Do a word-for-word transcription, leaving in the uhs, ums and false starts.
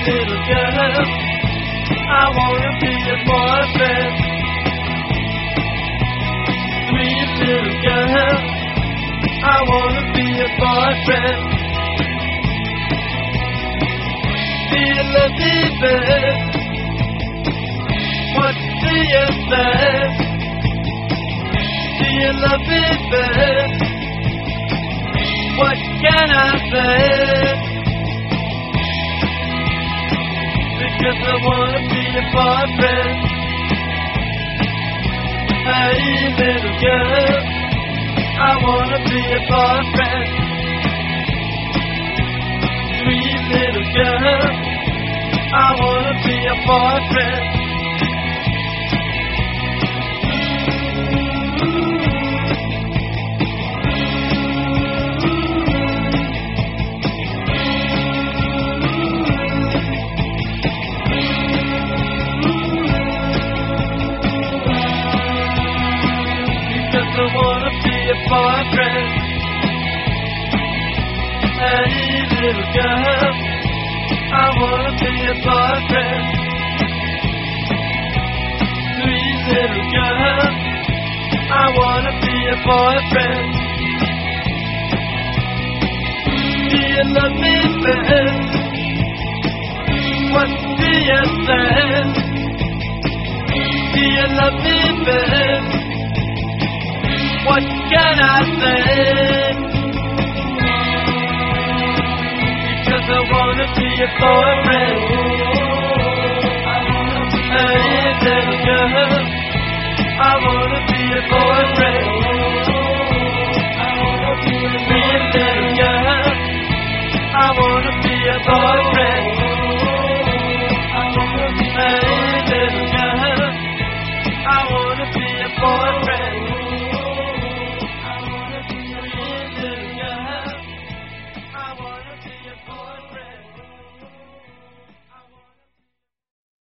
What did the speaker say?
little girl, I wanna be your boyfriend. Sweet little girl, I wanna be your boyfriend. Do you love me, babe? What do you say? Do you love me, babe? What can I say? Because I wanna be your boyfriend. Hey, little girl, I wanna be your boyfriend. Sweet little girl, I wanna be your boyfriend. I wanna be your boyfriend. Hey, little girl, I wanna be your boyfriend. Sweet little girl, I wanna be your boyfriend. Do you love me, babe? What do you say? Do you love me, babe? What can I say? Because I wanna be your boyfriend. Hey, little girl, I wanna be your boyfriend. Sweet little girl, I wanna be your boyfriend.